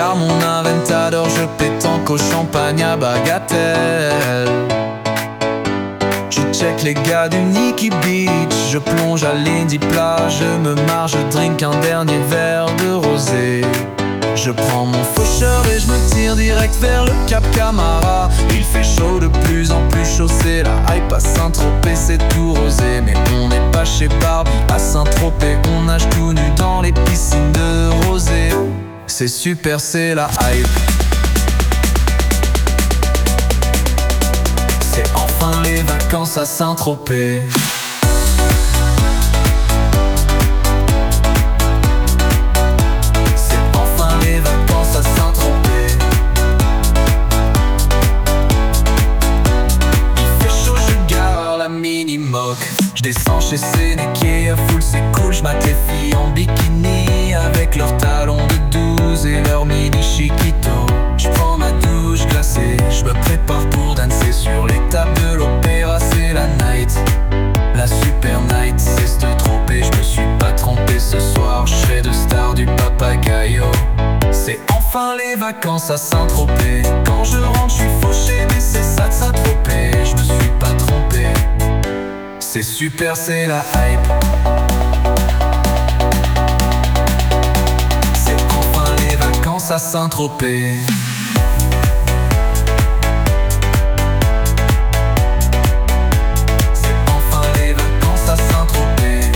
car mon Aventador, je pétanque au champagne à bagatelle. Je check les gars du Nikki Beach, je plonge à l'Indy plage, je me marre, je drink un dernier verre de rosé. Je prends mon faucheur et je me tire direct vers le Cap Camara. Il fait chaud, de plus en plus chaud, c'est la hype à Saint-Tropez, c'est tout rosé. Mais on n'est pas chez Barbie à Saint-Tropez, on nage tout nu dans les piscines de rosé. C'est super, c'est la hype. C'est enfin les vacances à Saint-Tropez. Je descends chez Sénéquier à full, c'est cool, j'mate les filles en bikini avec leurs talons de 12 et leurs mini chiquitos. J'prends ma douche glacée, j'me prépare pour danser sur les tables de l'opéra, c'est la night, la super night, c'est Saint-Tropez. J'me suis pas trompé ce soir, j'fais de star du Papagayo. C'est enfin les vacances à Saint-Tropez. Quand je rentre, j'suis fauché, mais c'est ça de Saint-Tropez. J'me suis pas trompé. C'est super, c'est la hype. C'est enfin les vacances à Saint-Tropez. C'est enfin les vacances à Saint-Tropez.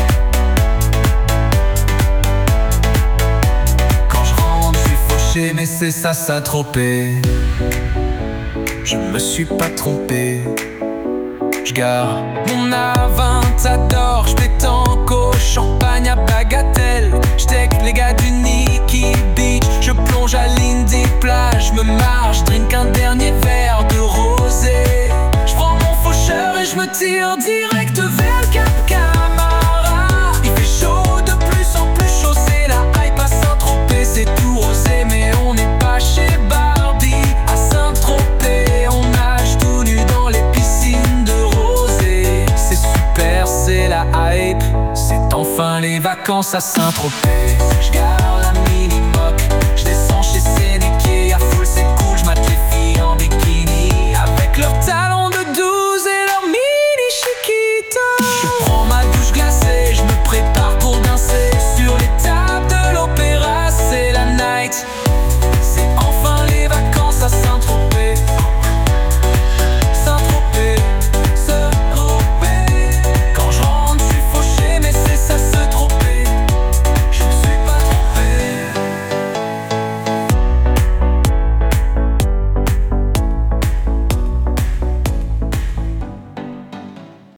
Quand je rentre, je suis fauché, mais c'est ça Saint-Tropez. Je me suis pas trompé. J'gare mon Aventador, j'pétanque au champagne à bagatelle. J'tech les gars du Nikki Beach, je plonge à l'Indy plage, j'me marre, j'drink un dernier verre de rosé. J'prends mon faucheur et j'me tire direct vers le Cap Camara. Il fait chaud, de plus en plus chaud, c'est la hype à Saint-Tropez, c'est tout rosé, mais on n'est pas chez Barbie à Saint-Tropez, on nage tout nu dans les piscines de c'est super, c'est la hype. C'est enfin les vacances à Saint-Tropez. J'garde la